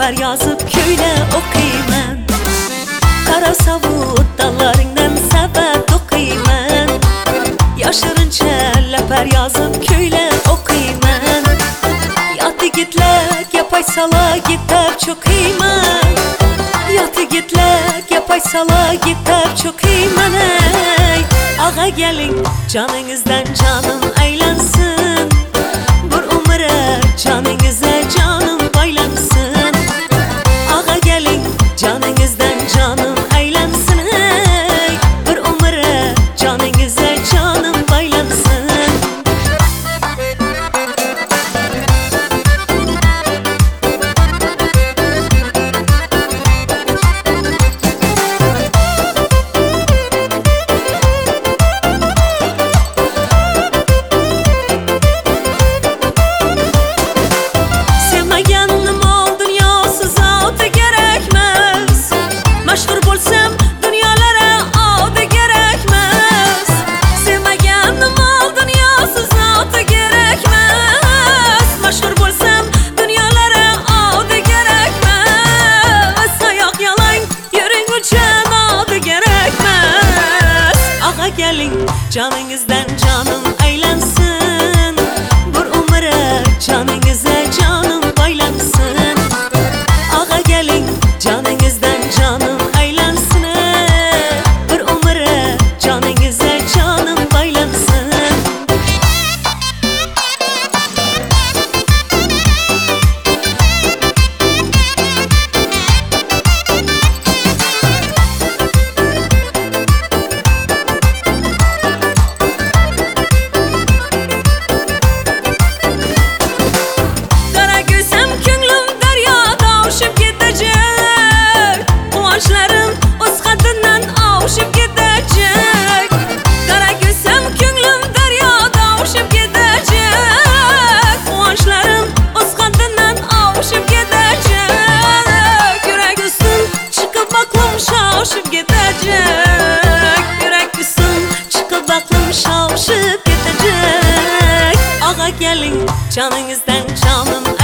laflar yazıp köyle okuyman. Kara savut dallarından sebep okuyman. Yaşırınca laflar yazıp köyle okuyman. Yatı gitlek yapay sala gitip çok iyman. Yatı gitlek yapay sala gitip çok iyman. Ağa gelin canınızdan canım aylansın. Bir umre canınıza canım baylansın. Ağa gelin canınızdan canım aylansın. Bir umre canınıza canım baylansın. Gelin canınızdan canım aylansın. Bir umre canınıza canım baylansın. Ağa gelin canınızdan canım aylansın. Bir umre canınıza canım baylansın. Şavşıp gidecek, yürek üstüm çıkıp aklım şavşıp gidecek. Ağa gelin canınızdan canım